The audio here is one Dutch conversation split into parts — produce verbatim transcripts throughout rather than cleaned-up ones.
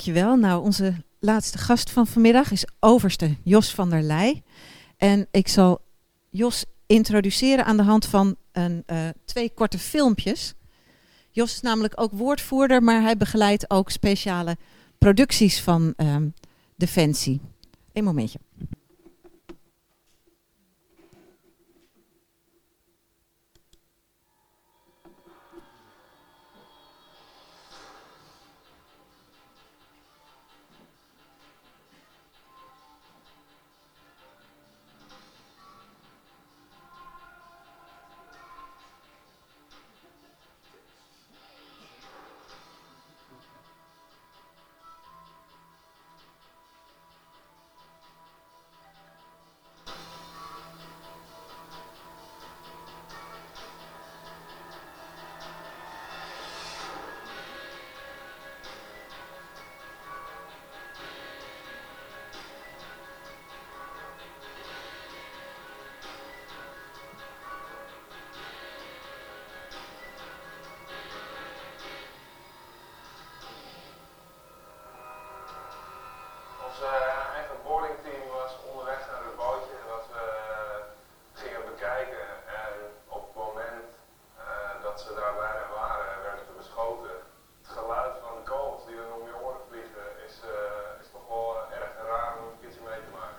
Dankjewel. Nou, onze laatste gast van vanmiddag is overste Jos van der Leij. En ik zal Jos introduceren aan de hand van een, uh, twee korte filmpjes. Jos is namelijk ook woordvoerder, maar hij begeleidt ook speciale producties van um, Defensie. Eén momentje. Ons uh, eigen boardingteam was onderweg naar het bootje wat we uh, gingen bekijken en op het moment uh, dat ze daar bijna waren werden ze beschoten. Het geluid van de kogels die er om je oren vliegen is, uh, is toch wel uh, erg raar om een keertje mee te maken.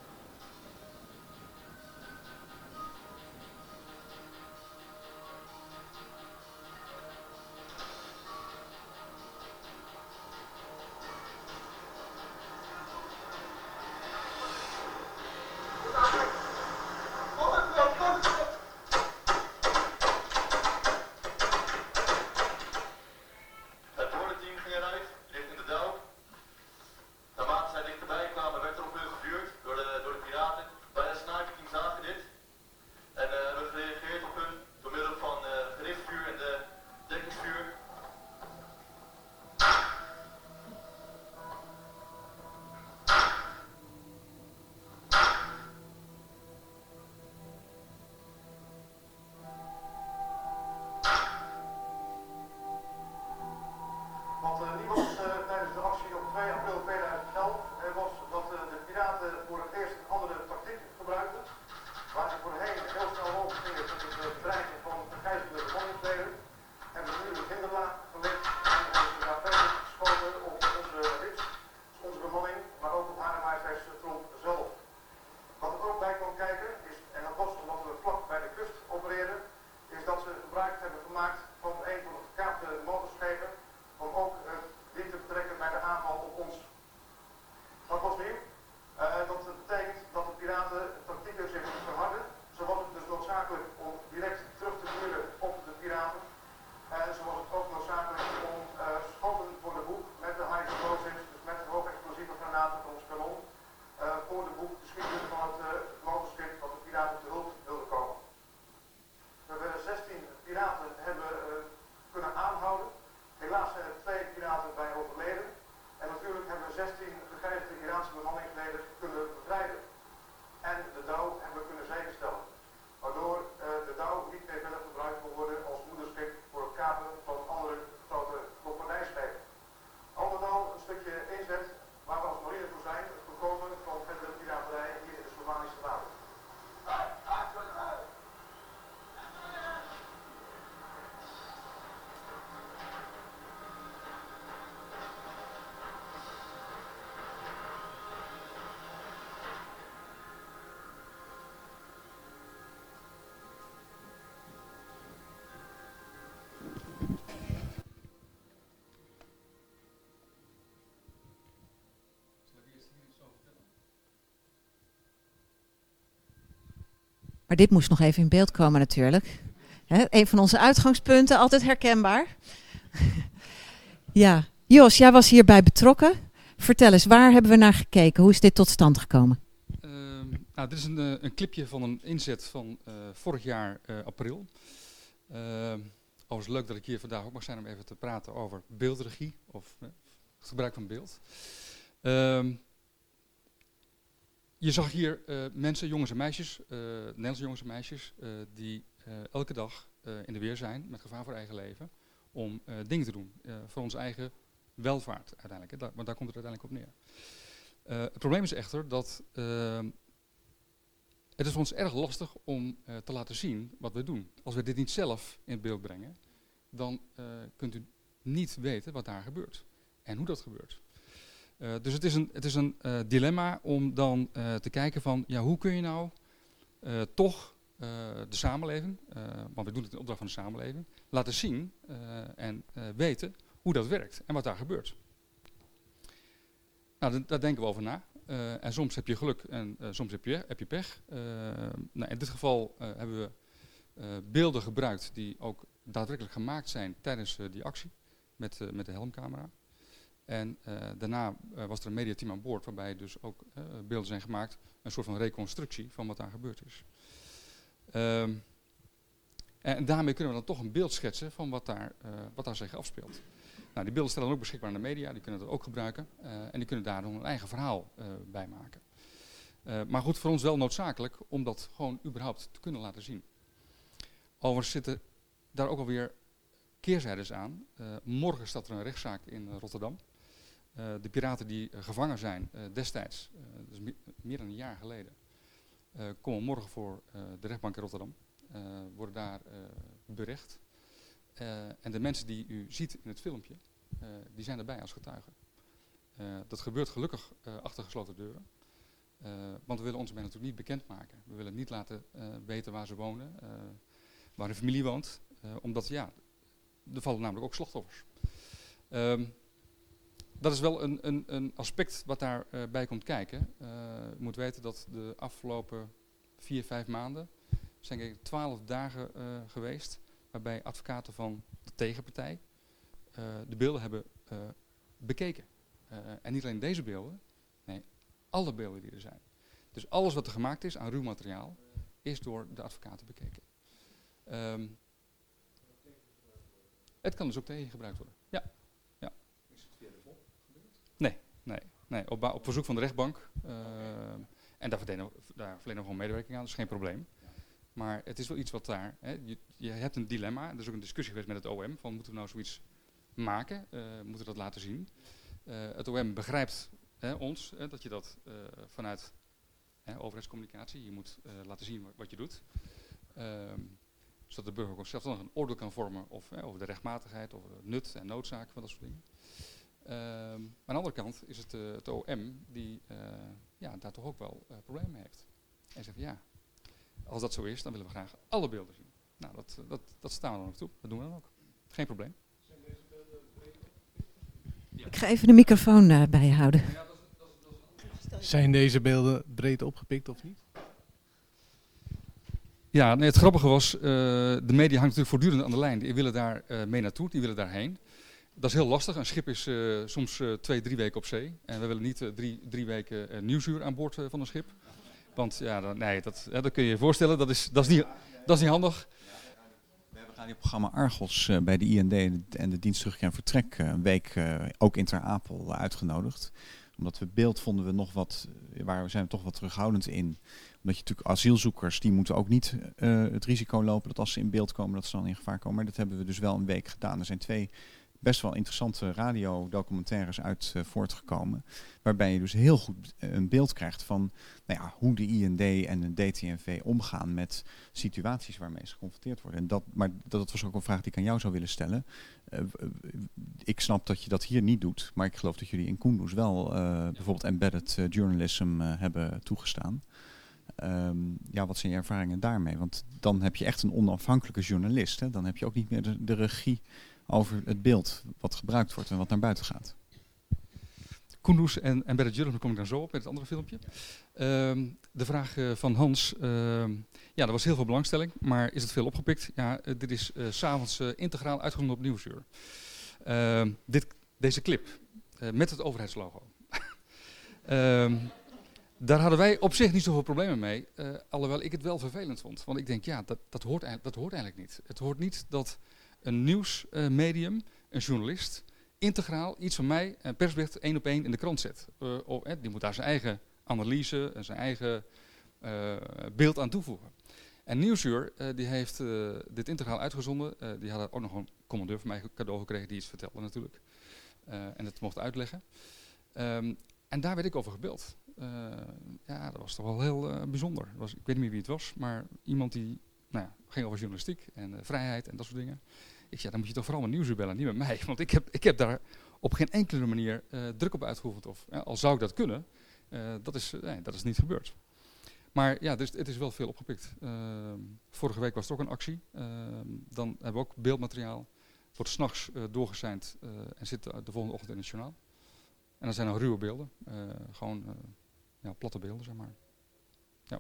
Wat uh, nieuw was uh, tijdens de actie op twee april tweeduizend elf uh, was dat uh, de piraten voor het eerst een andere tactiek gebruikten. Waar ze voorheen heel snel over gingen tot het uh, bedreigen van gegijzelde bemanningsleden, hebben ze nu een hinderlaag gelegd en hebben ze daar verder geschoten op onze rits, onze bemanning, maar ook op Hare Majesteitstroep zelf. Wat er ook bij kwam kijken, is, en dat was omdat we vlak bij de kust opereerden, is dat ze gebruik hebben gemaakt van een van de gekaapte motorschepen om ook uh, die te betrekken bij de aanval op ons. Dat was nieuw. Uh, dat betekent dat de piraten tactieken zich verharden. Zo was het dus noodzakelijk om direct terug te vuren op de piraten. En zo was het ook noodzakelijk om uh, schoten voor de boeg met de high explosives, dus met hoogexplosieve granaten van ons kanon, uh, voor de boeg te schieten van het uh, motorschip dat de piraten te hulp wilden komen. We hebben zestien piraten hebben uh, kunnen aanhouden. Helaas zijn er twee piraten bij overleden. En natuurlijk hebben we zestien gegijzelde Iraanse bemanningsleden kunnen bevrijden. En de douw hebben we kunnen zekerstellen. Waardoor uh, de douw niet meer verder gebruikt kon worden als moederschip voor het kapen van andere grote koopvaardijschepen. Al met al een stukje inzet waar we als marine voor zijn, het voorkomen van verdere piraterij hier in de Slovanische wateren. Maar dit moest nog even in beeld komen natuurlijk. He, een van onze uitgangspunten, altijd herkenbaar. Ja, Jos, jij was hierbij betrokken. Vertel eens, waar hebben we naar gekeken? Hoe is dit tot stand gekomen? Uh, nou, dit is een, uh, een clipje van een inzet van uh, vorig jaar uh, april. Uh, overigens leuk dat ik hier vandaag ook mag zijn om even te praten over beeldregie of uh, het gebruik van beeld. Uh, je zag hier uh, mensen, jongens en meisjes, uh, Nederlandse jongens en meisjes, uh, die uh, elke dag uh, in de weer zijn met gevaar voor eigen leven om uh, dingen te doen uh, voor onze eigen welvaart uiteindelijk. Hè, daar, want daar komt het uiteindelijk op neer. Uh, het probleem is echter dat uh, het is voor ons erg lastig om uh, te laten zien wat we doen. Als we dit niet zelf in beeld brengen, dan uh, kunt u niet weten wat daar gebeurt en hoe dat gebeurt. Uh, dus het is een, het is een uh, dilemma om dan uh, te kijken van, ja, hoe kun je nou uh, toch uh, de samenleving, uh, want we doen het in opdracht van de samenleving, laten zien uh, en uh, weten hoe dat werkt en wat daar gebeurt. Nou, daar denken we over na. Uh, en soms heb je geluk en uh, soms heb je, heb je pech. Uh, nou, in dit geval uh, hebben we uh, beelden gebruikt die ook daadwerkelijk gemaakt zijn tijdens uh, die actie met, uh, met de helmcamera. En uh, daarna uh, was er een mediateam aan boord waarbij dus ook uh, beelden zijn gemaakt. Een soort van reconstructie van wat daar gebeurd is. Um, en daarmee kunnen we dan toch een beeld schetsen van wat daar, uh, wat daar zich afspeelt. Nou, die beelden stellen ook beschikbaar aan de media, die kunnen dat ook gebruiken. Uh, en die kunnen daar dan een eigen verhaal uh, bij maken. Uh, maar goed, voor ons wel noodzakelijk om dat gewoon überhaupt te kunnen laten zien. Overigens zitten daar ook alweer keerzijdes aan. Uh, morgen staat er een rechtszaak in uh, Rotterdam. Uh, de piraten die uh, gevangen zijn uh, destijds, uh, dus me meer dan een jaar geleden, uh, komen morgen voor uh, de rechtbank in Rotterdam. Uh, worden daar uh, berecht. Uh, en de mensen die u ziet in het filmpje, uh, die zijn erbij als getuigen. Uh, dat gebeurt gelukkig uh, achter gesloten deuren. Uh, want we willen onze mensen natuurlijk niet bekendmaken. We willen niet laten uh, weten waar ze wonen, uh, waar hun familie woont. Uh, omdat, ja, er vallen namelijk ook slachtoffers. Um, dat is wel een, een, een aspect wat daarbij uh, bij komt kijken. Uh, je moet weten dat de afgelopen vier, vijf maanden zijn er twaalf dagen uh, geweest waarbij advocaten van de tegenpartij uh, de beelden hebben uh, bekeken. Uh, en niet alleen deze beelden, nee, alle beelden die er zijn. Dus alles wat er gemaakt is aan ruw materiaal, is door de advocaten bekeken. Um, het kan dus ook tegengebruikt worden. Ja. ja. Is het via de V O P gebeurd? Nee, nee, nee. Op, op verzoek van de rechtbank. Uh, en daar verlenen, we, daar verlenen we gewoon medewerking aan, dat is geen probleem. Maar het is wel iets wat daar, hè, je, je hebt een dilemma, er is ook een discussie geweest met het O M, van moeten we nou zoiets maken, uh, moeten we dat laten zien. Uh, het O M begrijpt hè, ons, hè, dat je dat uh, vanuit hè, overheidscommunicatie, je moet uh, laten zien wat, wat je doet. Um, zodat de burger ook zelfstandig een oordeel kan vormen of, hè, over de rechtmatigheid, over nut en noodzaak van dat soort dingen. Um, maar aan de andere kant is het uh, het O M die uh, ja, daar toch ook wel uh, problemen mee heeft. En zegt ja, als dat zo is, dan willen we graag alle beelden zien. Nou, dat, dat, dat staan we dan ook toe. Dat doen we dan ook. Geen probleem. Zijn deze beelden breed? Ja. Ik ga even de microfoon uh, bij je houden. Ja, dat is, dat is, dat is Zijn deze beelden breed opgepikt of niet? Ja, nee, het grappige was, uh, de media hangt natuurlijk voortdurend aan de lijn. Die willen daar uh, mee naartoe, die willen daarheen. Dat is heel lastig. Een schip is uh, soms uh, twee, drie weken op zee. En we willen niet uh, drie, drie weken uh, nieuwsuur aan boord uh, van een schip. Want ja, dan, nee, dat, ja, dat kun je je voorstellen, dat is, dat is, niet, dat is niet handig. We hebben radioprogramma Argos uh, bij de I N D en de dienst terugkeer en vertrek uh, een week uh, ook in Ter Apel uh, uitgenodigd. Omdat we beeld vonden we nog wat, uh, waar we zijn toch wat terughoudend in. Omdat je natuurlijk asielzoekers, die moeten ook niet uh, het risico lopen dat als ze in beeld komen, dat ze dan in gevaar komen. Maar dat hebben we dus wel een week gedaan. Er zijn twee best wel interessante radiodocumentaires uit uh, voortgekomen. Waarbij je dus heel goed uh, een beeld krijgt van nou ja, hoe de I N D en de D T N V omgaan met situaties waarmee ze geconfronteerd worden. En dat, maar dat was ook een vraag die ik aan jou zou willen stellen. Uh, ik snap dat je dat hier niet doet, maar ik geloof dat jullie in Kunduz wel uh, bijvoorbeeld embedded uh, journalism uh, hebben toegestaan. Um, ja, wat zijn je ervaringen daarmee? Want dan heb je echt een onafhankelijke journalist. Hè? Dan heb je ook niet meer de, de regie over het beeld wat gebruikt wordt en wat naar buiten gaat. Kunduz en embedded journalism kom ik dan zo op met het andere filmpje. Um, de vraag uh, van Hans. Uh, ja, er was heel veel belangstelling, maar is het veel opgepikt? Ja, uh, dit is uh, 's avonds uh, integraal uitgezonden op Nieuwsuur. Uh, dit, deze clip uh, met het overheidslogo. um, Daar hadden wij op zich niet zoveel problemen mee, uh, alhoewel ik het wel vervelend vond. Want ik denk, ja, dat, dat, hoort, dat hoort eigenlijk niet. Het hoort niet dat een nieuwsmedium, uh, een journalist, integraal iets van mij, een persbericht, één op één in de krant zet. Uh, oh, eh, die moet daar zijn eigen analyse en zijn eigen uh, beeld aan toevoegen. En Nieuwsuur, uh, die heeft uh, dit integraal uitgezonden. Uh, die hadden ook nog een commandeur van mij cadeau gekregen die iets vertelde natuurlijk. uh, en het mocht uitleggen. Um, en daar werd ik over gebeld. Uh, ja, dat was toch wel heel uh, bijzonder. Was, ik weet niet meer wie het was, maar iemand die nou ja, ging over journalistiek en uh, vrijheid en dat soort dingen. Ik zei, dan moet je toch vooral met Nieuwsuur bellen, niet met mij. Want ik heb, ik heb daar op geen enkele manier uh, druk op uitgeoefend. Of ja, al zou ik dat kunnen, uh, dat, is, uh, nee, dat is niet gebeurd. Maar ja, dus het is wel veel opgepikt. Uh, vorige week was er ook een actie. Uh, dan hebben we ook beeldmateriaal. Wordt 's nachts uh, doorgeseind uh, en zit uh, de volgende ochtend in het journaal. En dan zijn er ruwe beelden. Uh, gewoon uh, ja, platte beelden, zeg maar. Ja.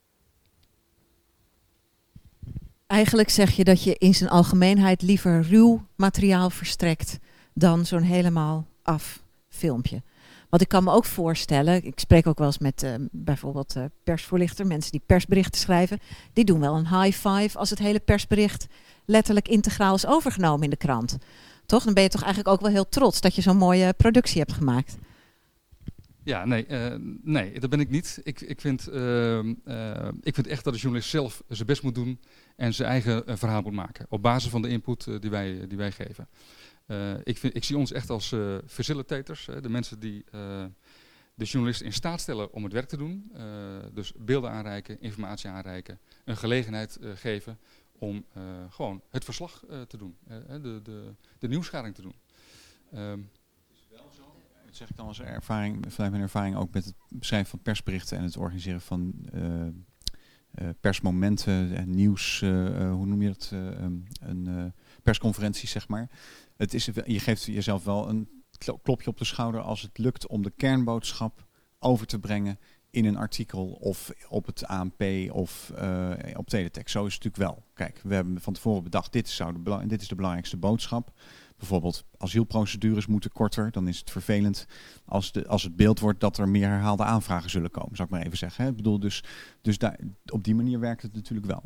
Eigenlijk zeg je dat je in zijn algemeenheid liever ruw materiaal verstrekt dan zo'n helemaal af filmpje. Want ik kan me ook voorstellen, ik spreek ook wel eens met uh, bijvoorbeeld uh, persvoorlichter, mensen die persberichten schrijven. Die doen wel een high five als het hele persbericht letterlijk integraal is overgenomen in de krant. Toch? Dan ben je toch eigenlijk ook wel heel trots dat je zo'n mooie productie hebt gemaakt. Ja, nee, uh, nee, dat ben ik niet. Ik, ik, vind, uh, uh, ik vind echt dat de journalist zelf zijn best moet doen en zijn eigen uh, verhaal moet maken. Op basis van de input uh, die, wij, die wij geven. Uh, ik, vind, ik zie ons echt als uh, facilitators, uh, de mensen die uh, de journalisten in staat stellen om het werk te doen. Uh, dus beelden aanreiken, informatie aanreiken, een gelegenheid uh, geven om uh, gewoon het verslag uh, te doen, uh, de, de, de nieuwsgaring te doen. Um, Dat zeg ik dan als ervaring, vanuit mijn ervaring ook met het beschrijven van persberichten en het organiseren van uh, uh, persmomenten en nieuws, uh, uh, hoe noem je dat, uh, um, een uh, persconferentie zeg maar. Het is, je geeft jezelf wel een klopje op de schouder als het lukt om de kernboodschap over te brengen in een artikel of op het A N P of uh, op teletext. Zo is het natuurlijk wel. Kijk, we hebben van tevoren bedacht, dit, zou de bela- dit is de belangrijkste boodschap. Bijvoorbeeld asielprocedures moeten korter. Dan is het vervelend als, de, als het beeld wordt dat er meer herhaalde aanvragen zullen komen. Zou ik maar even zeggen. Hè? Ik bedoel, dus, dus daar, op die manier werkt het natuurlijk wel.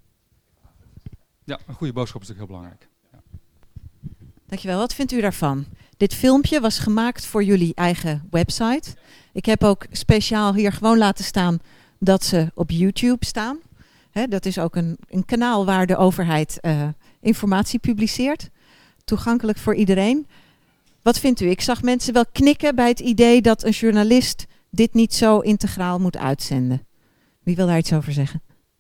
Ja, een goede boodschap is natuurlijk heel belangrijk. Ja. Dankjewel. Wat vindt u daarvan? Dit filmpje was gemaakt voor jullie eigen website. Ik heb ook speciaal hier gewoon laten staan dat ze op YouTube staan. Hè, dat is ook een, een kanaal waar de overheid uh, informatie publiceert. Toegankelijk voor iedereen. Wat vindt u? Ik zag mensen wel knikken bij het idee dat een journalist dit niet zo integraal moet uitzenden. Wie wil daar iets over zeggen?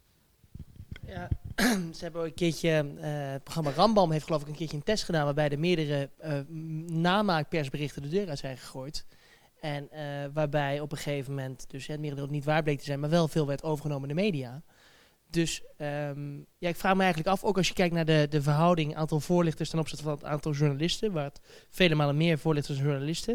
Ja, ze hebben ook een keertje, uh, het programma Rambam heeft geloof ik een keertje een test gedaan waarbij de meerdere uh, namaakpersberichten de deur uit zijn gegooid. En uh, waarbij op een gegeven moment dus het merendeel niet waar bleek te zijn, maar wel veel werd overgenomen in de media. Dus um, ja, ik vraag me eigenlijk af, ook als je kijkt naar de, de verhouding aantal voorlichters ten opzichte van het aantal journalisten, waar het vele malen meer voorlichters dan journalisten.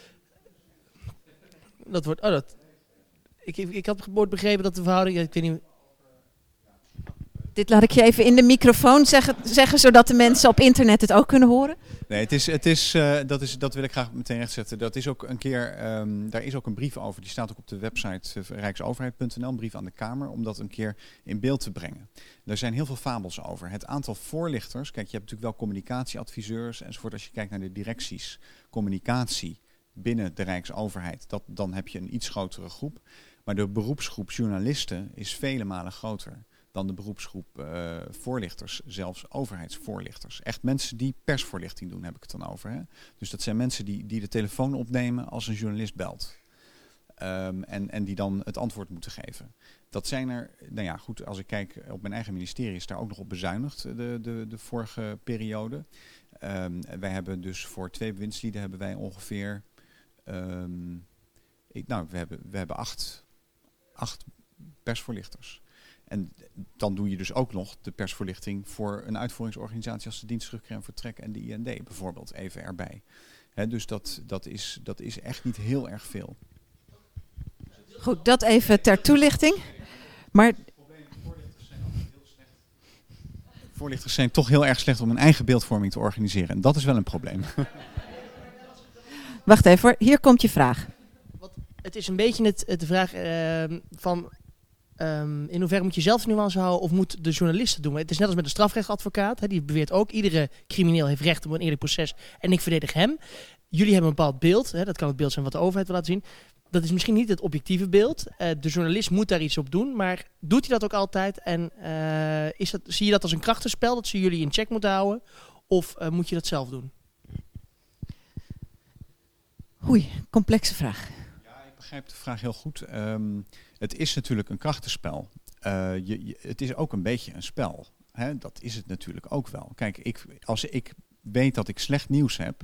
Dat wordt, oh dat, ik, ik, ik had begrepen dat de verhouding, ik weet niet. Dit laat ik je even in de microfoon zeggen, zeggen zodat de mensen op internet het ook kunnen horen. Nee, het is, het is, uh, dat, is, dat wil ik graag meteen rechtzetten. Dat is ook een keer, um, daar is ook een brief over. Die staat ook op de website uh, rijksoverheid punt n l, een brief aan de Kamer, om dat een keer in beeld te brengen. Er zijn heel veel fabels over. Het aantal voorlichters, kijk, je hebt natuurlijk wel communicatieadviseurs enzovoort. Als je kijkt naar de directies, communicatie binnen de Rijksoverheid, dat, dan heb je een iets grotere groep. Maar de beroepsgroep journalisten is vele malen groter dan de beroepsgroep uh, voorlichters, zelfs overheidsvoorlichters. Echt mensen die persvoorlichting doen, heb ik het dan over. Hè? Dus dat zijn mensen die, die de telefoon opnemen als een journalist belt. Um, en, en die dan het antwoord moeten geven. Dat zijn er, nou ja goed, als ik kijk op mijn eigen ministerie is daar ook nog op bezuinigd de, de, de vorige periode. Um, wij hebben dus voor twee bewindslieden hebben wij ongeveer, um, ik, nou we hebben, we hebben acht, acht persvoorlichters. En dan doe je dus ook nog de persvoorlichting voor een uitvoeringsorganisatie als de Dienst Terugkeer en Vertrek en de I N D bijvoorbeeld even erbij. He, dus dat, dat, is, dat is echt niet heel erg veel. Goed, dat even ter toelichting. Maar voorlichters zijn toch heel erg slecht om een eigen beeldvorming te organiseren. En dat is wel een probleem. Wacht even hoor, hier komt je vraag. Wat, het is een beetje het, het de vraag uh, van um, in hoeverre moet je zelf nuance houden of moet de journalisten doen? Het is net als met een strafrechtadvocaat. Hè, die beweert ook, iedere crimineel heeft recht op een eerlijk proces en ik verdedig hem. Jullie hebben een bepaald beeld, hè, dat kan het beeld zijn wat de overheid wil laten zien. Dat is misschien niet het objectieve beeld. Uh, de journalist moet daar iets op doen, maar doet hij dat ook altijd? En uh, is dat, zie je dat als een krachtenspel, dat ze jullie in check moeten houden? Of uh, moet je dat zelf doen? Oei, complexe vraag. Ja, ik begrijp de vraag heel goed. Um, het is natuurlijk een krachtenspel. Uh, je, je, het is ook een beetje een spel. Hè? Dat is het natuurlijk ook wel. Kijk, ik, als ik weet dat ik slecht nieuws heb,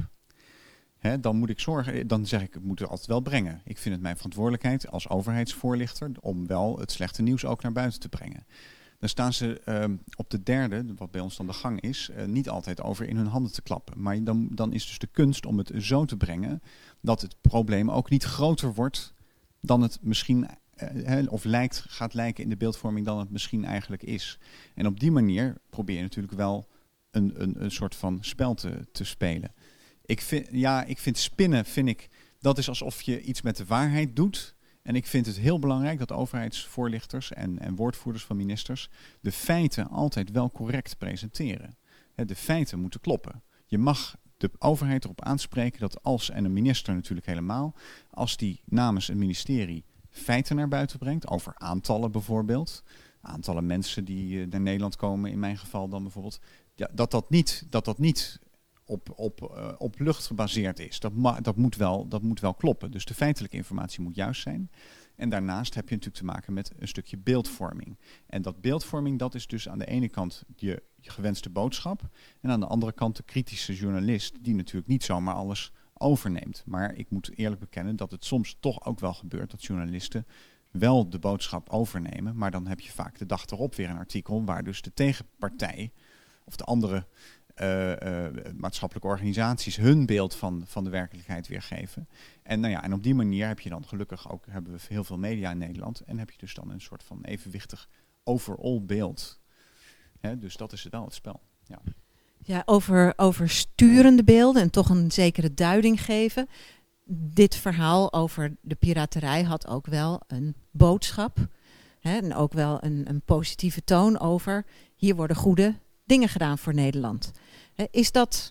hè, dan moet ik zorgen, dan zeg ik, ik moet het altijd wel brengen. Ik vind het mijn verantwoordelijkheid als overheidsvoorlichter om wel het slechte nieuws ook naar buiten te brengen. Dan staan ze um, op de derde, wat bij ons dan de gang is, uh, niet altijd over in hun handen te klappen. Maar dan, dan is dus de kunst om het zo te brengen dat het probleem ook niet groter wordt dan het misschien, uh, he, of lijkt, gaat lijken in de beeldvorming dan het misschien eigenlijk is. En op die manier probeer je natuurlijk wel een, een, een soort van spel te, te spelen. Ik vind, ja, ik vind spinnen, vind ik, dat is alsof je iets met de waarheid doet. En ik vind het heel belangrijk dat overheidsvoorlichters en, en woordvoerders van ministers de feiten altijd wel correct presenteren. He, de feiten moeten kloppen. Je mag de overheid erop aanspreken dat als, en een minister natuurlijk helemaal, als die namens een ministerie feiten naar buiten brengt, over aantallen bijvoorbeeld, aantallen mensen die uh, naar Nederland komen, in mijn geval dan bijvoorbeeld, ja, dat dat niet, dat dat niet op, op, uh, op lucht gebaseerd is. Dat, ma- dat, moet wel, dat moet wel kloppen. Dus de feitelijke informatie moet juist zijn. En daarnaast heb je natuurlijk te maken met een stukje beeldvorming. En dat beeldvorming, dat is dus aan de ene kant je, je gewenste boodschap. En aan de andere kant de kritische journalist, die natuurlijk niet zomaar alles overneemt. Maar ik moet eerlijk bekennen dat het soms toch ook wel gebeurt dat journalisten wel de boodschap overnemen. Maar dan heb je vaak de dag erop weer een artikel waar dus de tegenpartij of de andere Uh, uh, maatschappelijke organisaties hun beeld van, van de werkelijkheid weergeven. En, nou ja, en op die manier heb je dan gelukkig ook, hebben we heel veel media in Nederland, en heb je dus dan een soort van evenwichtig overall beeld. Hè, dus dat is het wel, het spel. Ja, ja over, over sturende beelden en toch een zekere duiding geven. Dit verhaal over de piraterij had ook wel een boodschap. Hè, en ook wel een, een positieve toon over, hier worden goede dingen gedaan voor Nederland. Is dat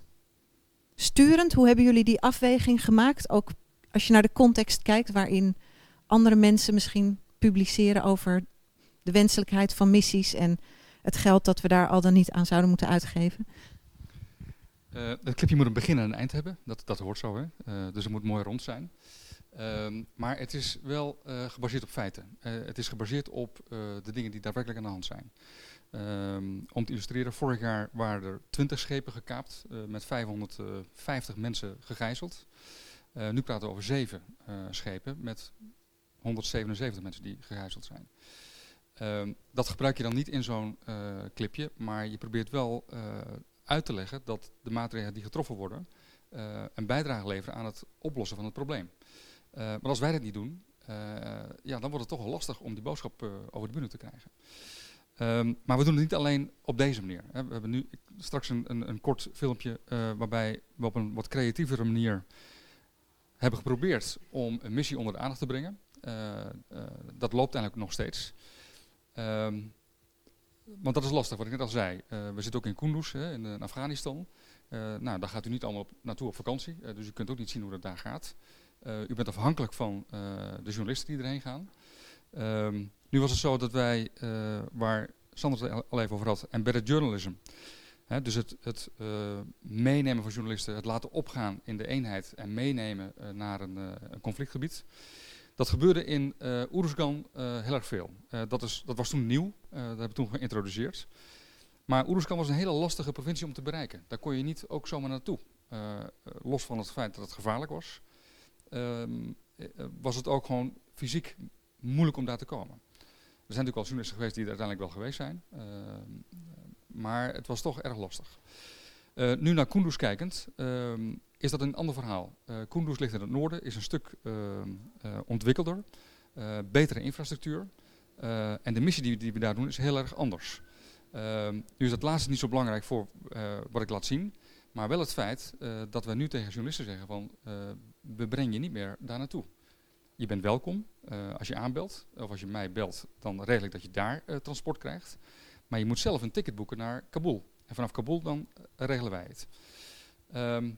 sturend? Hoe hebben jullie die afweging gemaakt? Ook als je naar de context kijkt waarin andere mensen misschien publiceren over de wenselijkheid van missies en het geld dat we daar al dan niet aan zouden moeten uitgeven. Uh, het clipje moet een begin en een eind hebben. Dat, dat hoort zo, hè? Uh, dus het moet mooi rond zijn. Um, maar het is wel uh, gebaseerd op feiten. Uh, het is gebaseerd op uh, de dingen die daadwerkelijk aan de hand zijn. Um, om te illustreren, vorig jaar waren er twintig schepen gekaapt, uh, met vijfhonderdvijftig mensen gegijzeld. Uh, nu praten we over zeven uh, schepen met honderdzevenenzeventig mensen die gegijzeld zijn. Um, dat gebruik je dan niet in zo'n uh, clipje, maar je probeert wel uh, uit te leggen dat de maatregelen die getroffen worden uh, een bijdrage leveren aan het oplossen van het probleem. Uh, maar als wij dat niet doen, uh, ja, dan wordt het toch wel lastig om die boodschap uh, over de bühne te krijgen. Um, maar we doen het niet alleen op deze manier. Hè. We hebben nu straks een, een, een kort filmpje uh, waarbij we op een wat creatievere manier hebben geprobeerd om een missie onder de aandacht te brengen. Uh, uh, dat loopt eigenlijk nog steeds. Um, want dat is lastig, wat ik net al zei. Uh, we zitten ook in Kunduz, hè, in, in Afghanistan. Uh, nou, daar gaat u niet allemaal op, naartoe op vakantie. Uh, dus u kunt ook niet zien hoe dat daar gaat. Uh, u bent afhankelijk van uh, de journalisten die erheen gaan. Um, nu was het zo dat wij, uh, waar Sander het al even over had, embedded journalism. Hè, dus het, het uh, meenemen van journalisten, het laten opgaan in de eenheid en meenemen uh, naar een, uh, een conflictgebied. Dat gebeurde in uh, Uruzgan uh, heel erg veel. Uh, dat, is, dat was toen nieuw, uh, dat hebben we toen geïntroduceerd. Maar Uruzgan was een hele lastige provincie om te bereiken. Daar kon je niet ook zomaar naartoe. Uh, uh, los van het feit dat het gevaarlijk was, uh, uh, was het ook gewoon fysiek moeilijk om daar te komen. Er zijn natuurlijk al journalisten geweest die er uiteindelijk wel geweest zijn. Uh, maar het was toch erg lastig. Uh, nu naar Kunduz kijkend, uh, is dat een ander verhaal. Uh, Kunduz ligt in het noorden, is een stuk uh, uh, ontwikkelder, uh, betere infrastructuur. Uh, en de missie die, die we daar doen is heel erg anders. Uh, nu is dat laatste niet zo belangrijk voor uh, wat ik laat zien. Maar wel het feit uh, dat we nu tegen journalisten zeggen van, uh, we brengen je niet meer daar naartoe. Je bent welkom. Uh, als je aanbelt, of als je mij belt, dan regel ik dat je daar uh, transport krijgt. Maar je moet zelf een ticket boeken naar Kabul. En vanaf Kabul dan uh, regelen wij het. Um,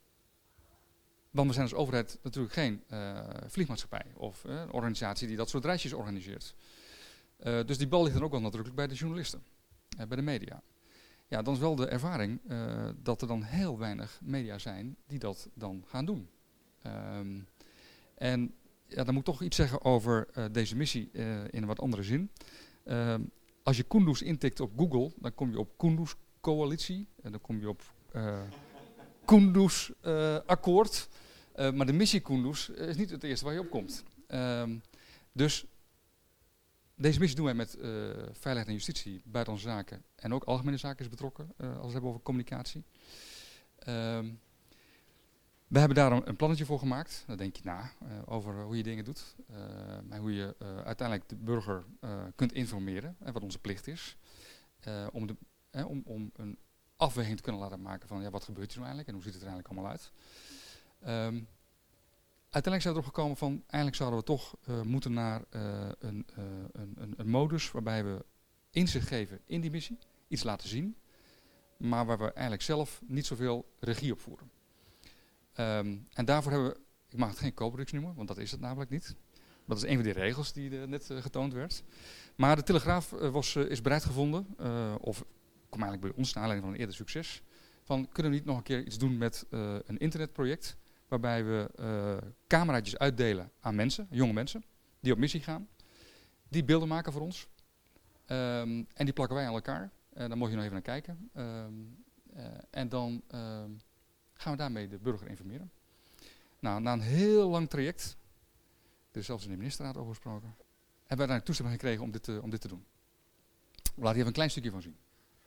want we zijn als overheid natuurlijk geen uh, vliegmaatschappij of uh, een organisatie die dat soort reisjes organiseert. Uh, dus die bal ligt dan ook wel natuurlijk bij de journalisten, uh, bij de media. Ja, dan is wel de ervaring uh, dat er dan heel weinig media zijn die dat dan gaan doen. Um, en ja, dan moet ik toch iets zeggen over uh, deze missie uh, in een wat andere zin. Um, als je Kunduz intikt op Google, dan kom je op Kunduz Coalitie. En dan kom je op uh, Kunduz uh, Akkoord. Uh, maar de missie Kunduz is niet het eerste waar je op komt. Um, dus deze missie doen wij met uh, Veiligheid en Justitie, Buitenlandse Zaken en ook Algemene Zaken is betrokken, uh, als we het hebben over communicatie. Um, we hebben daar een, een plannetje voor gemaakt. Dan denk je na uh, over hoe je dingen doet. Uh, en hoe je uh, uiteindelijk de burger uh, kunt informeren, en wat onze plicht is. Uh, om, de, eh, om, om een afweging te kunnen laten maken van ja, wat gebeurt hier nou eigenlijk en hoe ziet het er eigenlijk allemaal uit. Um, Uiteindelijk zijn we erop gekomen van, eigenlijk zouden we toch uh, moeten naar uh, een, uh, een, een, een modus waarbij we inzicht geven in die missie, iets laten zien, maar waar we eigenlijk zelf niet zoveel regie op voeren. Um, en daarvoor hebben we, ik mag het geen co-products noemen, want dat is het namelijk niet. Dat is een van die regels die uh, net uh, getoond werd. Maar de Telegraaf uh, was, uh, is bereid gevonden, uh, of kwam eigenlijk bij ons naar aanleiding van een eerder succes, van kunnen we niet nog een keer iets doen met uh, een internetproject, waarbij we uh, cameraatjes uitdelen aan mensen, jonge mensen, die op missie gaan. Die beelden maken voor ons. Um, en die plakken wij aan elkaar. Uh, daar moet je nog even naar kijken. Um, uh, en dan uh, gaan we daarmee de burger informeren. Nou, na een heel lang traject, er is zelfs in de ministerraad over gesproken, hebben wij daar toestemming gekregen om dit, uh, om dit te doen. We laten hier even een klein stukje van zien.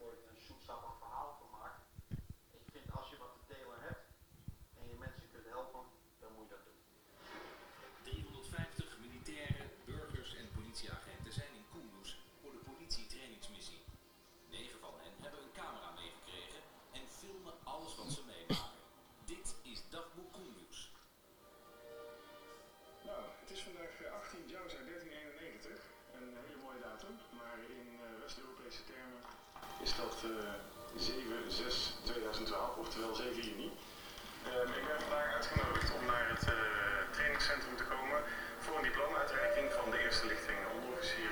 Is dat uh, zeven zes tweeduizend twaalf, oftewel zeven juni. Um, ik ben vandaag uitgenodigd om naar het uh, trainingscentrum te komen voor een diploma-uitreiking van de eerste lichting onderofficier.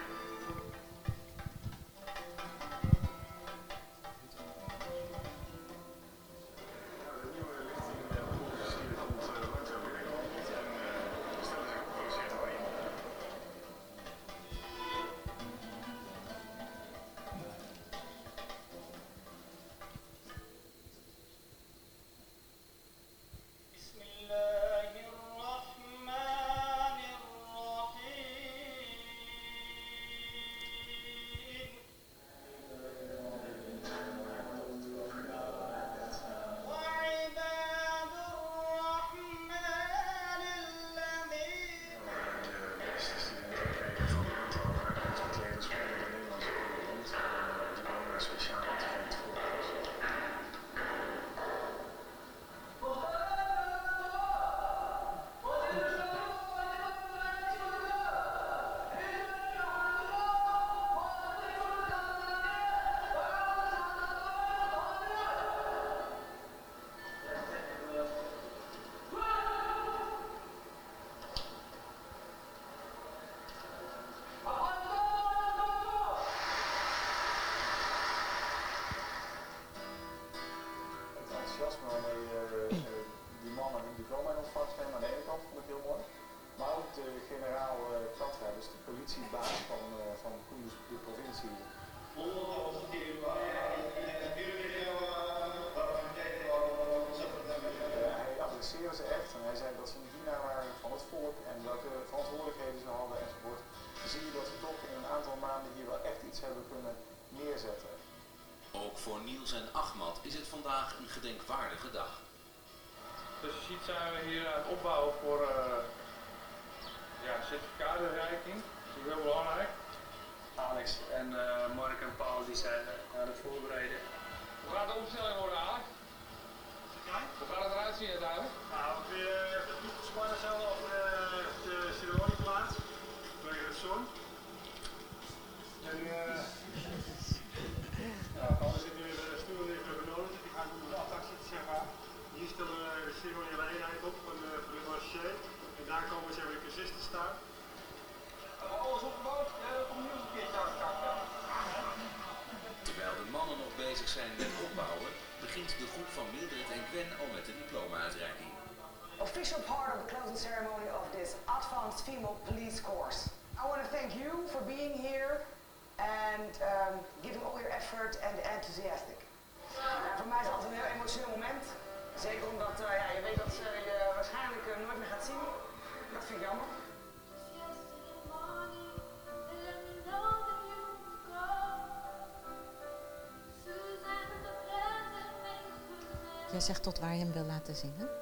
De nieuwe lichting onderofficier komt uh, langzaam binnenkomen en uh, stellen zich op zeer te weinig. Enthousiasme waarmee uh, uh, die mannen hun diploma in ontvangst nemen aan de ene kant vond ik heel mooi. Maar ook de generaal uh, Katra, dus de politiebaas van, uh, van Kunduz, de provincie. Uh, hij adresseerde ze echt en hij zei dat ze een dienaar waren van het volk en welke verantwoordelijkheden ze hadden enzovoort. Dan zie je dat we toch in een aantal maanden hier wel echt iets hebben kunnen neerzetten. Ook voor Niels en Ahmad is het vandaag een gedenkwaardige dag. Dus je ziet zijn we hier aan het opbouwen voor uh, ja, certificaatenreiking. Dat is heel belangrijk. Alex en uh, Mark en Paul die zijn uh, aan het voorbereiden. Hoe gaat de opstelling worden, Alex? Ja? Hoe gaat het eruit zien uiteindelijk? Nou, we hebben het niet gespannen zelf over uh, de ceremonieplaats. Vanwege de zon. En uh, ja, Paul zit nu weer de stoel even benodigd. Die gaat nu de attractie zeg maar. Hier stellen we de ceremoniële eenheid op van de, van de marché. En daar komen zeg maar de cursisten staan. Hebben we alles opgebouwd? Ja, dat komt nu eens een keertje aan de kant. Terwijl de mannen nog bezig zijn met opbouwen, begint de groep van Mildred en Gwen al met de diploma-uitreiking. official part of the closing ceremony of this Advanced Female Police course. I want to thank you for being here and um, giving all your effort and enthusiastic. Uh, voor mij is het altijd een heel emotioneel moment. Zeker omdat uh, ja, je weet dat ze je waarschijnlijk uh, nooit meer gaat zien. Dat vind ik jammer. Jij zegt tot waar je hem wil laten zien, hè?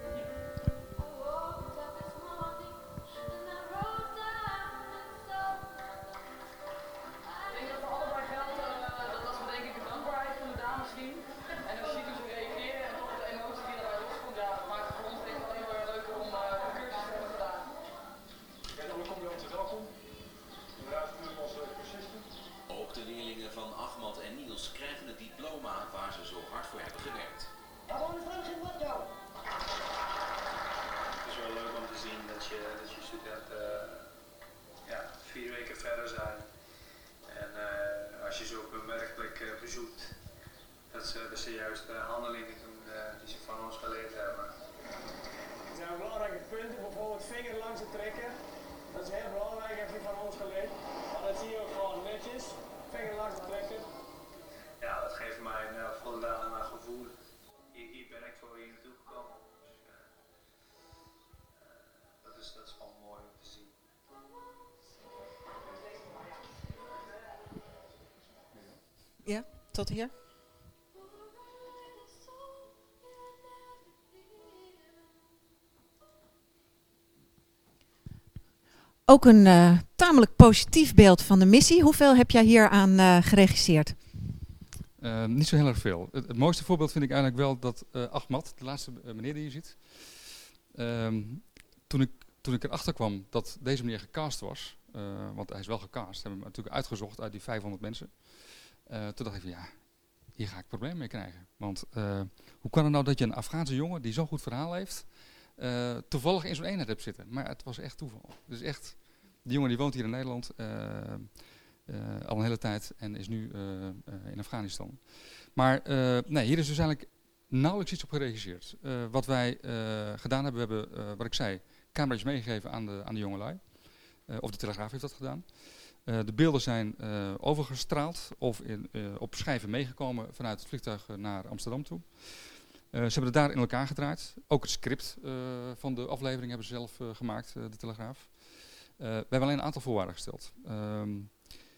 Ja, tot hier. Ook een uh, tamelijk positief beeld van de missie. Hoeveel heb jij hier aan uh, geregisseerd? Uh, niet zo heel erg veel. Het, het mooiste voorbeeld vind ik eigenlijk wel dat uh, Ahmad, de laatste uh, meneer die je ziet, um, toen, ik, toen ik erachter kwam dat deze meneer gecast was, uh, want hij is wel gecast, hebben we hem natuurlijk uitgezocht uit die vijfhonderd mensen. Uh, toen dacht ik van ja, hier ga ik problemen mee krijgen. Want uh, hoe kan het nou dat je een Afghaanse jongen die zo'n goed verhaal heeft, uh, toevallig in zo'n eenheid hebt zitten? Maar het was echt toeval. Dus echt, die jongen die woont hier in Nederland uh, uh, al een hele tijd en is nu uh, uh, in Afghanistan. Maar uh, nee, hier is dus eigenlijk nauwelijks iets op geregisseerd. Uh, wat wij uh, gedaan hebben, we hebben, uh, wat ik zei, camera's meegegeven aan de, aan de jongelui. Uh, of de Telegraaf heeft dat gedaan. Uh, de beelden zijn uh, overgestraald of in, uh, op schijven meegekomen vanuit het vliegtuig uh, naar Amsterdam toe. Uh, ze hebben het daar in elkaar gedraaid. Ook het script uh, van de aflevering hebben ze zelf uh, gemaakt, uh, de Telegraaf. Uh, we hebben alleen een aantal voorwaarden gesteld. Um,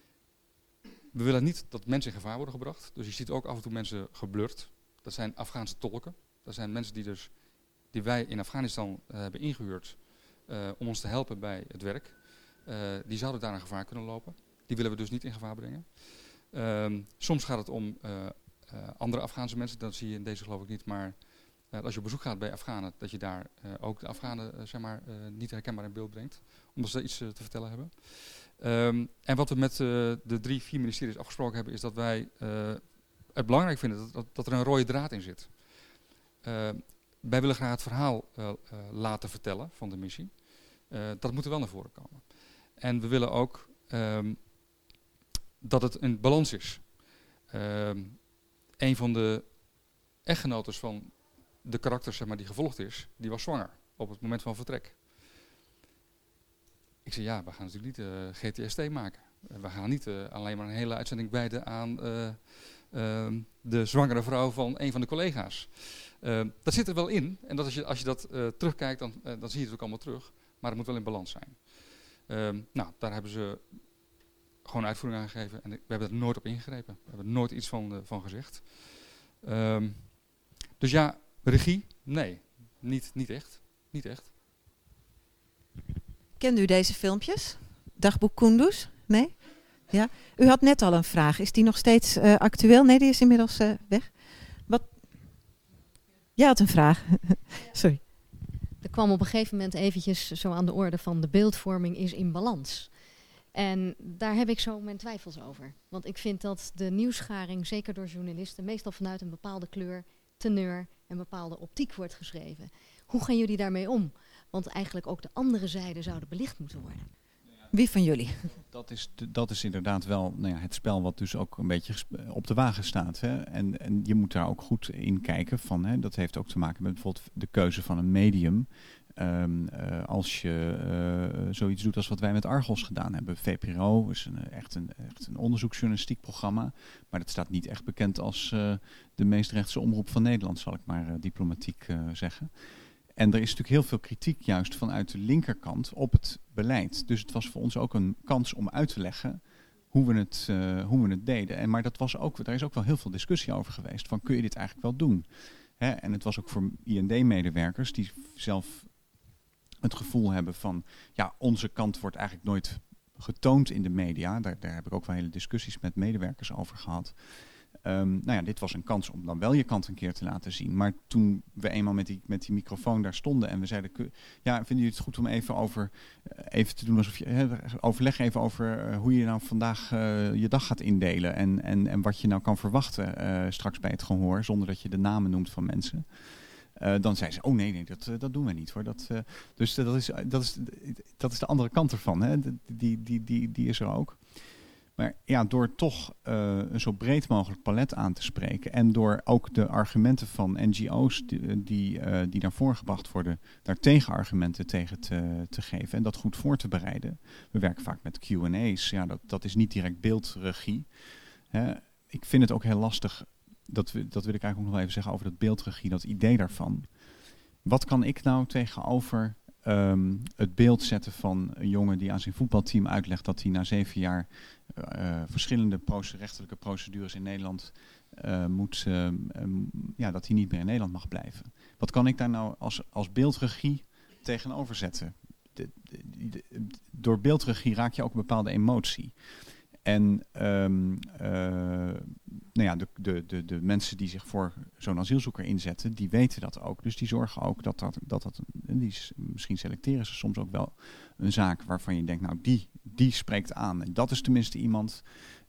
we willen niet dat mensen in gevaar worden gebracht. Dus je ziet ook af en toe mensen geblurred. Dat zijn Afghaanse tolken. Dat zijn mensen die, dus, die wij in Afghanistan uh, hebben ingehuurd uh, om ons te helpen bij het werk. Uh, die zouden daar een gevaar kunnen lopen. Die willen we dus niet in gevaar brengen. Um, soms gaat het om uh, uh, andere Afghaanse mensen, dat zie je in deze geloof ik niet. Maar uh, als je op bezoek gaat bij Afghanen, dat je daar uh, ook de Afghanen uh, zeg maar, uh, niet herkenbaar in beeld brengt. Omdat ze iets uh, te vertellen hebben. Um, en wat we met uh, de drie, vier ministeries afgesproken hebben, is dat wij uh, het belangrijk vinden dat, dat, dat er een rode draad in zit. Uh, wij willen graag het verhaal uh, uh, laten vertellen van de missie. Uh, dat moet er wel naar voren komen. En we willen ook um, dat het een balans is. Um, een van de echtgenotes van de karakters zeg maar, die gevolgd is, die was zwanger op het moment van vertrek. Ik zei ja, we gaan natuurlijk niet uh, G T S T maken. Uh, we gaan niet uh, alleen maar een hele uitzending wijden aan uh, uh, de zwangere vrouw van een van de collega's. Uh, dat zit er wel in. En dat als, je, als je dat uh, terugkijkt, dan, uh, dan zie je het ook allemaal terug. Maar het moet wel in balans zijn. Um, nou, daar hebben ze gewoon uitvoering aan gegeven en we hebben er nooit op ingegrepen. We hebben er nooit iets van, uh, van gezegd. Um, dus ja, regie? Nee, niet, niet echt. Niet echt. Kent u deze filmpjes? Dagboek Kunduz? Nee? Ja? U had net al een vraag. Is die nog steeds uh, actueel? Nee, die is inmiddels uh, weg. Wat? Jij had een vraag. Sorry. Er kwam op een gegeven moment eventjes zo aan de orde van de beeldvorming is in balans. En daar heb ik zo mijn twijfels over. Want ik vind dat de nieuwsgaring, zeker door journalisten, meestal vanuit een bepaalde kleur, teneur en bepaalde optiek wordt geschreven. Hoe gaan jullie daarmee om? Want eigenlijk ook de andere zijde zouden belicht moeten worden. Wie van jullie? Dat is, dat is inderdaad wel nou ja, het spel wat dus ook een beetje op de wagen staat. Hè? En, en je moet daar ook goed in kijken. Van, hè? Dat heeft ook te maken met bijvoorbeeld de keuze van een medium. Um, uh, als je uh, zoiets doet als wat wij met Argos gedaan hebben. V P R O is een, echt, een, echt een onderzoeksjournalistiek programma. Maar dat staat niet echt bekend als uh, de meest rechtse omroep van Nederland, zal ik maar uh, diplomatiek uh, zeggen. En er is natuurlijk heel veel kritiek juist vanuit de linkerkant op het beleid. Dus het was voor ons ook een kans om uit te leggen hoe we het, uh, hoe we het deden. En, maar dat was ook, daar is ook wel heel veel discussie over geweest. Van kun je dit eigenlijk wel doen? Hè? En het was ook voor I N D-medewerkers die zelf het gevoel hebben van, ja, onze kant wordt eigenlijk nooit getoond in de media. Daar, daar heb ik ook wel hele discussies met medewerkers over gehad. Um, nou ja, dit was een kans om dan wel je kant een keer te laten zien. Maar toen we eenmaal met die, met die microfoon daar stonden en we zeiden, ja, vinden jullie het goed om even over, even te doen alsof je, he, overleg even over uh, hoe je nou vandaag uh, je dag gaat indelen en, en, en wat je nou kan verwachten uh, straks bij het gehoor, zonder dat je de namen noemt van mensen. Uh, dan zei ze, oh nee, nee, dat, uh, dat doen we niet hoor. Dat, uh, dus uh, dat, is, dat, is, dat is de andere kant ervan. Hè? Die, die, die, die is er ook. Maar ja, door toch uh, een zo breed mogelijk palet aan te spreken en door ook de argumenten van N G O's die, die, uh, die naar voren gebracht worden, daar tegenargumenten tegen te, te geven en dat goed voor te bereiden. We werken vaak met Q en A's. Ja, dat, dat is niet direct beeldregie. Hè? Ik vind het ook heel lastig. Dat, we, dat wil ik eigenlijk ook nog wel even zeggen over dat beeldregie, dat idee daarvan. Wat kan ik nou tegenover um, het beeld zetten van een jongen die aan zijn voetbalteam uitlegt dat hij na zeven jaar uh, verschillende proce- rechtelijke procedures in Nederland uh, moet, uh, um, ja, dat hij niet meer in Nederland mag blijven. Wat kan ik daar nou als, als beeldregie tegenover zetten? De, de, de, de, door beeldregie raak je ook een bepaalde emotie. En um, uh, nou ja, de, de, de, de mensen die zich voor zo'n asielzoeker inzetten, die weten dat ook. Dus die zorgen ook dat dat, dat, dat die, misschien selecteren ze soms ook wel een zaak waarvan je denkt, nou die, die spreekt aan. En dat is tenminste iemand,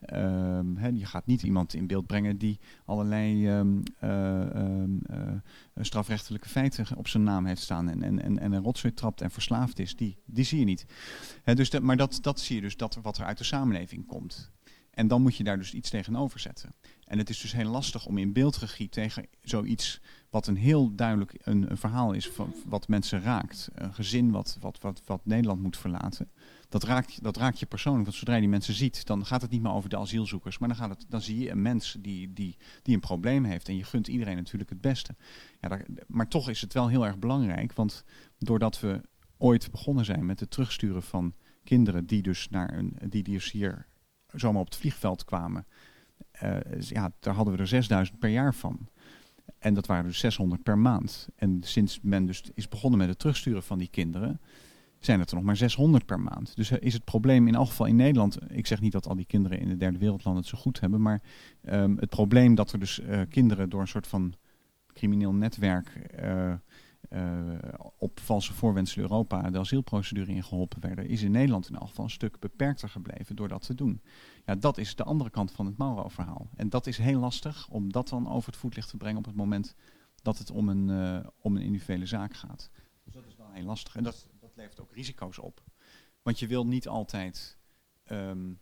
um, hè, je gaat niet iemand in beeld brengen die allerlei um, uh, um, uh, strafrechtelijke feiten op zijn naam heeft staan en, en, en, en een rotzooi trapt en verslaafd is. Die, die zie je niet. Hè, dus de, maar dat, dat zie je dus, dat wat er uit de samenleving komt. En dan moet je daar dus iets tegenover zetten. En het is dus heel lastig om in beeldregie tegen zoiets wat een heel duidelijk een, een verhaal is van wat mensen raakt. Een gezin wat, wat, wat, wat Nederland moet verlaten. Dat raakt, dat raakt je persoonlijk. Want zodra je die mensen ziet, dan gaat het niet meer over de asielzoekers. Maar dan, gaat het, dan zie je een mens die, die, die een probleem heeft. En je gunt iedereen natuurlijk het beste. Ja, daar, maar toch is het wel heel erg belangrijk. Want doordat we ooit begonnen zijn met het terugsturen van kinderen die dus, naar een, die dus hier zomaar op het vliegveld kwamen. Uh, ja, daar hadden we er zesduizend per jaar van. En dat waren dus zeshonderd per maand. En sinds men dus is begonnen met het terugsturen van die kinderen, zijn het er nog maar zeshonderd per maand. Dus is het probleem in elk geval in Nederland, ik zeg niet dat al die kinderen in de derde wereldlanden het zo goed hebben, maar um, het probleem dat er dus uh, kinderen door een soort van crimineel netwerk uh, uh, op valse voorwendsel Europa de asielprocedure ingeholpen werden, is in Nederland in elk geval een stuk beperkter gebleven door dat te doen. Ja, dat is de andere kant van het Mauro-verhaal. En dat is heel lastig om dat dan over het voetlicht te brengen op het moment dat het om een, uh, om een individuele zaak gaat. Dus dat is wel heel lastig. En dat, dat levert ook risico's op. Want je wil niet altijd um,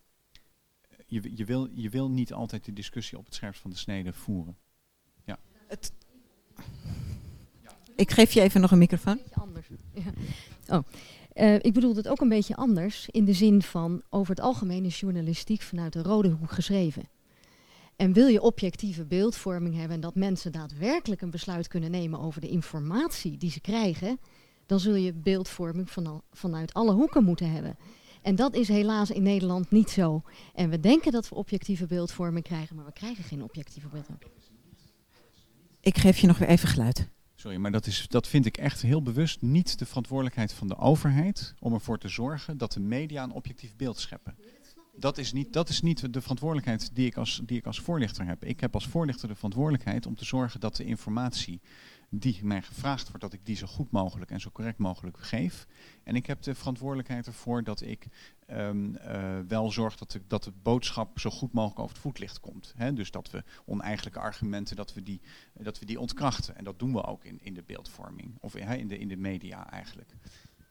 je, je, wil, je wil niet altijd de discussie op het scherpst van de snede voeren. Ja. Het Ik geef je even nog een microfoon. Een beetje anders. Ja. Oh. Uh, ik bedoel het ook een beetje anders in de zin van over het algemeen is journalistiek vanuit de rode hoek geschreven. En wil je objectieve beeldvorming hebben en dat mensen daadwerkelijk een besluit kunnen nemen over de informatie die ze krijgen, dan zul je beeldvorming van al, vanuit alle hoeken moeten hebben. En dat is helaas in Nederland niet zo. En we denken dat we objectieve beeldvorming krijgen, maar we krijgen geen objectieve beeldvorming. Ik geef je nog weer even geluid. Sorry, maar dat, is, dat vind ik echt heel bewust niet de verantwoordelijkheid van de overheid om ervoor te zorgen dat de media een objectief beeld scheppen. Dat is niet, dat is niet de verantwoordelijkheid die ik, als, die ik als voorlichter heb. Ik heb als voorlichter de verantwoordelijkheid om te zorgen dat de informatie die mij gevraagd wordt, dat ik die zo goed mogelijk en zo correct mogelijk geef. En ik heb de verantwoordelijkheid ervoor dat ik um, uh, wel zorg dat de, dat de boodschap zo goed mogelijk over het voetlicht komt. Hè? Dus dat we oneigenlijke argumenten, dat we die, dat we die ontkrachten. En dat doen we ook in, in de beeldvorming, of in de, in de media eigenlijk.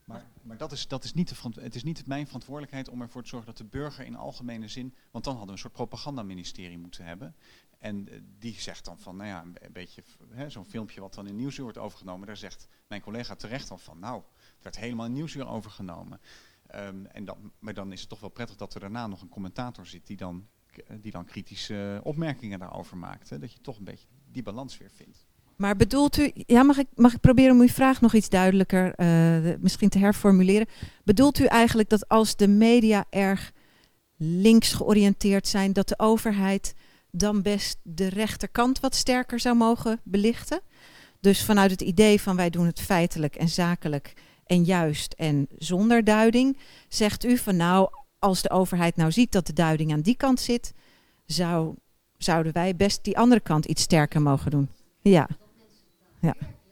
Maar, maar dat is, dat is niet de verant- het is niet mijn verantwoordelijkheid om ervoor te zorgen dat de burger in algemene zin... Want dan hadden we een soort propagandaministerie moeten hebben. En uh, die zegt dan van, nou ja, een, een beetje hè, zo'n filmpje wat dan in Nieuwsuur wordt overgenomen. Daar zegt mijn collega terecht dan van, nou, het werd helemaal in Nieuwsuur overgenomen. Um, en dan, maar dan is het toch wel prettig dat er daarna nog een commentator zit die dan, die dan kritische opmerkingen daarover maakt. Hè, dat je toch een beetje die balans weer vindt. Maar bedoelt u, ja, mag ik, mag ik proberen om uw vraag nog iets duidelijker uh, de, misschien te herformuleren? Bedoelt u eigenlijk dat als de media erg links georiënteerd zijn, dat de overheid dan best de rechterkant wat sterker zou mogen belichten? Dus vanuit het idee van wij doen het feitelijk en zakelijk en juist en zonder duiding, zegt u van nou, als de overheid nou ziet dat de duiding aan die kant zit, zou, zouden wij best die andere kant iets sterker mogen doen. Ja. Ja.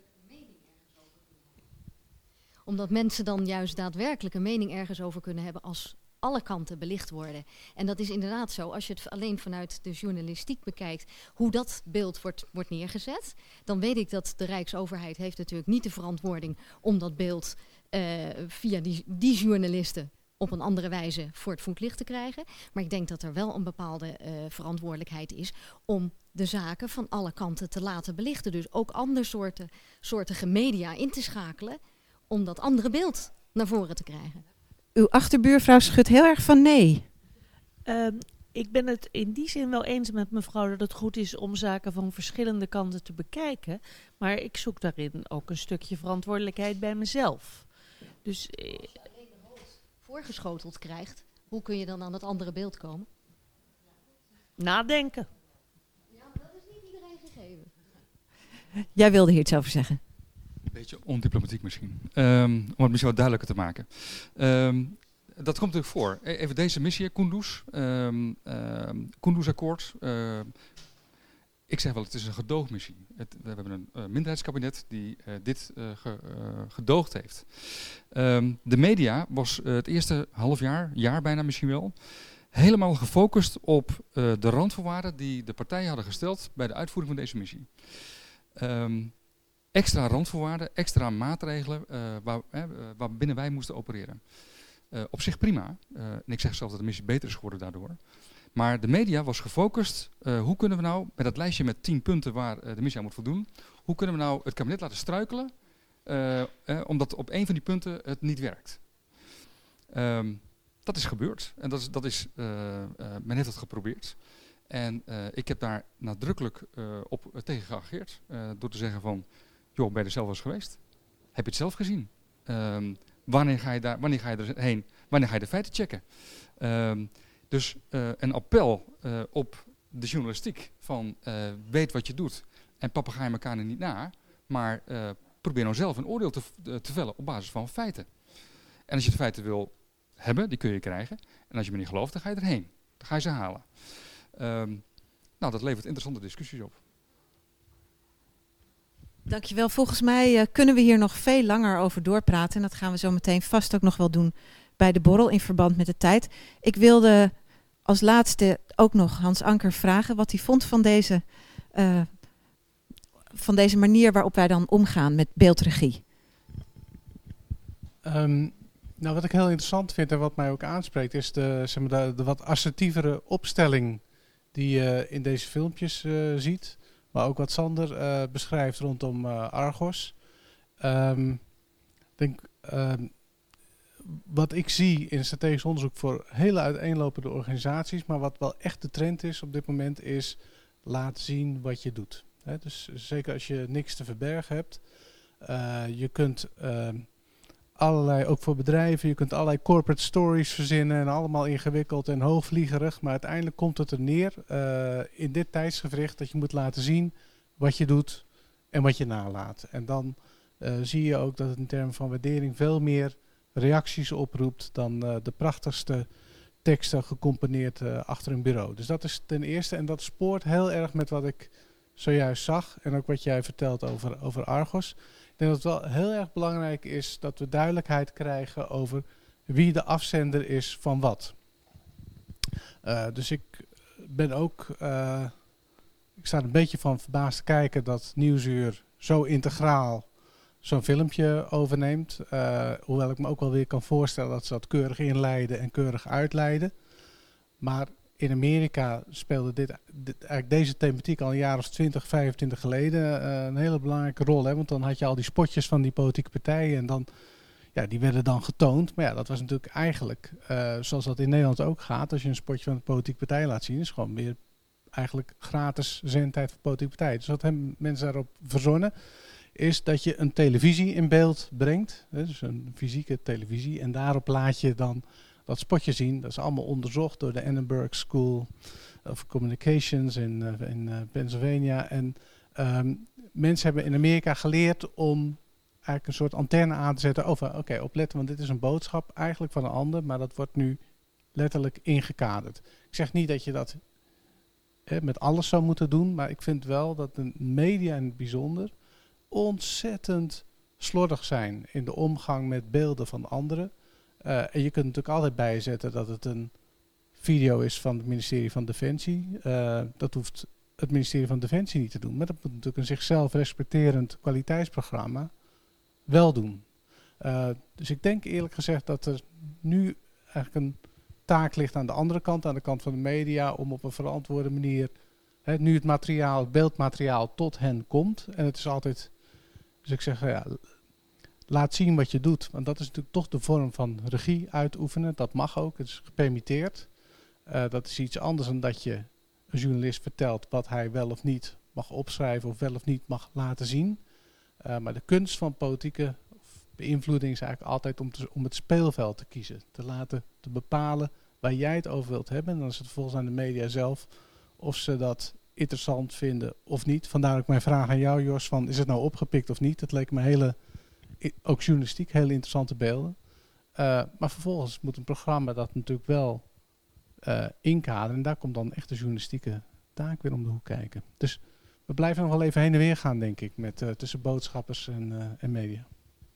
Omdat mensen dan juist daadwerkelijk een mening ergens over kunnen hebben als alle kanten belicht worden. En dat is inderdaad zo. Als je het alleen vanuit de journalistiek bekijkt, hoe dat beeld wordt, wordt neergezet, dan weet ik dat de Rijksoverheid heeft natuurlijk niet de verantwoording om dat beeld uh, via die, die journalisten op een andere wijze voor het voetlicht te krijgen. Maar ik denk dat er wel een bepaalde uh, verantwoordelijkheid is om de zaken van alle kanten te laten belichten. Dus ook andere soorten, soortige media in te schakelen om dat andere beeld naar voren te krijgen. Uw achterbuurvrouw schudt heel erg van nee. Uh, ik ben het in die zin wel eens met mevrouw dat het goed is om zaken van verschillende kanten te bekijken. Maar ik zoek daarin ook een stukje verantwoordelijkheid bij mezelf. Dus als je alleen de hoofd voorgeschoteld krijgt, hoe kun je dan aan het andere beeld komen? Nadenken. Ja, maar dat is niet iedereen gegeven. Jij wilde hier iets over zeggen. Een beetje ondiplomatiek misschien, um, om het misschien wat duidelijker te maken. Um, dat komt natuurlijk voor. Even deze missie, Kunduz, um, um, Kunduz-akkoord. Uh, ik zeg wel, het is een gedoogmissie. Het, we hebben een uh, minderheidskabinet die uh, dit uh, ge, uh, gedoogd heeft. Um, de media was uh, het eerste half jaar, jaar bijna misschien wel, helemaal gefocust op uh, de randvoorwaarden die de partijen hadden gesteld bij de uitvoering van deze missie. Um, Extra randvoorwaarden, extra maatregelen uh, waar, uh, waarbinnen wij moesten opereren. Uh, op zich prima. Uh, en ik zeg zelf dat de missie beter is geworden daardoor. Maar de media was gefocust. Uh, hoe kunnen we nou, met dat lijstje met tien punten waar uh, de missie aan moet voldoen, hoe kunnen we nou het kabinet laten struikelen, uh, uh, omdat op één van die punten het niet werkt. Um, dat is gebeurd. En dat is, dat is, uh, uh, men heeft het geprobeerd. En uh, ik heb daar nadrukkelijk uh, op uh, tegen geageerd. Uh, door te zeggen van, joh, ben je er zelf eens geweest? Heb je het zelf gezien? Um, wanneer, ga je daar, wanneer ga je erheen? Wanneer ga je de feiten checken? Um, dus uh, een appel uh, op de journalistiek van uh, weet wat je doet en papegaai elkaar er niet na, maar uh, probeer nou zelf een oordeel te, uh, te vellen op basis van feiten. En als je de feiten wil hebben, die kun je krijgen. En als je me niet gelooft, dan ga je erheen. Dan ga je ze halen. Um, nou, dat levert interessante discussies op. Dankjewel. Volgens mij uh, kunnen we hier nog veel langer over doorpraten. En dat gaan we zo meteen vast ook nog wel doen bij de borrel in verband met de tijd. Ik wilde als laatste ook nog Hans Anker vragen wat hij vond van deze, uh, van deze manier waarop wij dan omgaan met beeldregie. Um, nou, wat ik heel interessant vind en wat mij ook aanspreekt is de, zeg maar, de, de wat assertievere opstelling die je in deze filmpjes uh, ziet. Maar ook wat Sander uh, beschrijft rondom uh, Argos. Um, denk, um, wat ik zie in strategisch onderzoek voor hele uiteenlopende organisaties, maar wat wel echt de trend is op dit moment, is laat zien wat je doet. He, dus zeker als je niks te verbergen hebt. Uh, je kunt uh, allerlei, ook voor bedrijven, je kunt allerlei corporate stories verzinnen en allemaal ingewikkeld en hoogvliegerig. Maar uiteindelijk komt het er neer uh, in dit tijdsgevricht dat je moet laten zien wat je doet en wat je nalaat. En dan uh, zie je ook dat het in termen van waardering veel meer reacties oproept dan uh, de prachtigste teksten gecomponeerd uh, achter een bureau. Dus dat is ten eerste en dat spoort heel erg met wat ik zojuist zag en ook wat jij vertelt over, over Argos. Ik denk dat het wel heel erg belangrijk is dat we duidelijkheid krijgen over wie de afzender is van wat. Uh, dus ik ben ook, uh, ik sta een beetje van verbaasd te kijken dat Nieuwsuur zo integraal zo'n filmpje overneemt. Uh, hoewel ik me ook wel weer kan voorstellen dat ze dat keurig inleiden en keurig uitleiden. Maar in Amerika speelde dit, dit, eigenlijk deze thematiek al een jaar of twintig, vijfentwintig geleden uh, een hele belangrijke rol. Hè? Want dan had je al die spotjes van die politieke partijen en dan, ja, die werden dan getoond. Maar ja, dat was natuurlijk eigenlijk, uh, zoals dat in Nederland ook gaat, als je een spotje van een politieke partij laat zien, is gewoon meer eigenlijk gratis zendtijd voor politieke partijen. Dus wat hebben mensen daarop verzonnen, is dat je een televisie in beeld brengt, hè, dus een fysieke televisie, en daarop laat je dan dat spotje zien. Dat is allemaal onderzocht door de Annenberg School of Communications in, uh, in uh, Pennsylvania. En um, mensen hebben in Amerika geleerd om eigenlijk een soort antenne aan te zetten over, oké, okay, opletten, want dit is een boodschap eigenlijk van een ander, maar dat wordt nu letterlijk ingekaderd. Ik zeg niet dat je dat hè, met alles zou moeten doen, maar ik vind wel dat de media in het bijzonder ontzettend slordig zijn in de omgang met beelden van anderen. Uh, en je kunt natuurlijk altijd bijzetten dat het een video is van het ministerie van Defensie. Uh, dat hoeft het ministerie van Defensie niet te doen. Maar dat moet natuurlijk een zichzelf respecterend kwaliteitsprogramma wel doen. Uh, dus ik denk eerlijk gezegd dat er nu eigenlijk een taak ligt aan de andere kant, aan de kant van de media, om op een verantwoorde manier, hè, nu het materiaal, het beeldmateriaal tot hen komt. En het is altijd, dus ik zeg, ja, laat zien wat je doet. Want dat is natuurlijk toch de vorm van regie uitoefenen. Dat mag ook, het is gepermitteerd. Uh, dat is iets anders dan dat je een journalist vertelt wat hij wel of niet mag opschrijven of wel of niet mag laten zien. Uh, maar de kunst van politieke beïnvloeding is eigenlijk altijd om, te, om het speelveld te kiezen. Te laten, te bepalen waar jij het over wilt hebben. En dan is het volgens aan de media zelf of ze dat interessant vinden of niet. Vandaar ook mijn vraag aan jou, Jos, van is het nou opgepikt of niet? Het leek me hele, ook journalistiek, hele interessante beelden. Uh, maar vervolgens moet een programma dat natuurlijk wel uh, inkaderen. En daar komt dan echt de journalistieke taak weer om de hoek kijken. Dus we blijven nog wel even heen en weer gaan, denk ik, met, uh, tussen boodschappers en, uh, en media.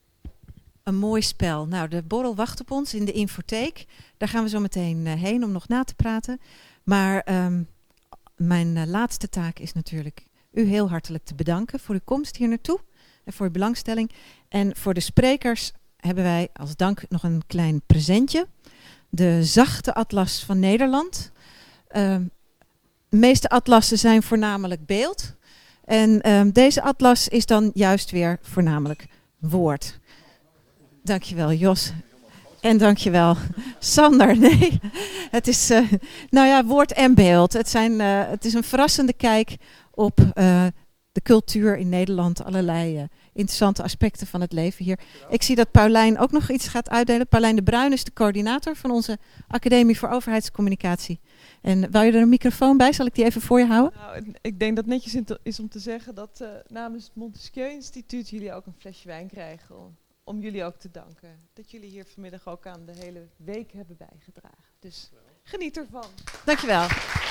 Een mooi spel. Nou, de borrel wacht op ons in de infotheek. Daar gaan we zo meteen uh, heen om nog na te praten. Maar um, mijn uh, laatste taak is natuurlijk u heel hartelijk te bedanken voor uw komst hier naartoe en voor uw belangstelling. En voor de sprekers hebben wij als dank nog een klein presentje. De zachte atlas van Nederland. Um, de meeste atlassen zijn voornamelijk beeld. En um, deze atlas is dan juist weer voornamelijk woord. Dankjewel, Jos. En dankjewel, Sander. Nee, het is uh, nou ja, woord en beeld. Het, zijn, uh, het is een verrassende kijk op uh, de cultuur in Nederland. Allerlei uh, interessante aspecten van het leven hier. Ik zie dat Paulijn ook nog iets gaat uitdelen. Paulijn de Bruin is de coördinator van onze Academie voor Overheidscommunicatie. En wou je er een microfoon bij? Zal ik die even voor je houden? Nou, ik denk dat het netjes is om te zeggen dat uh, namens het Montesquieu Instituut jullie ook een flesje wijn krijgen. Om, om jullie ook te danken. Dat jullie hier vanmiddag ook aan de hele week hebben bijgedragen. Dus geniet ervan. Dankjewel.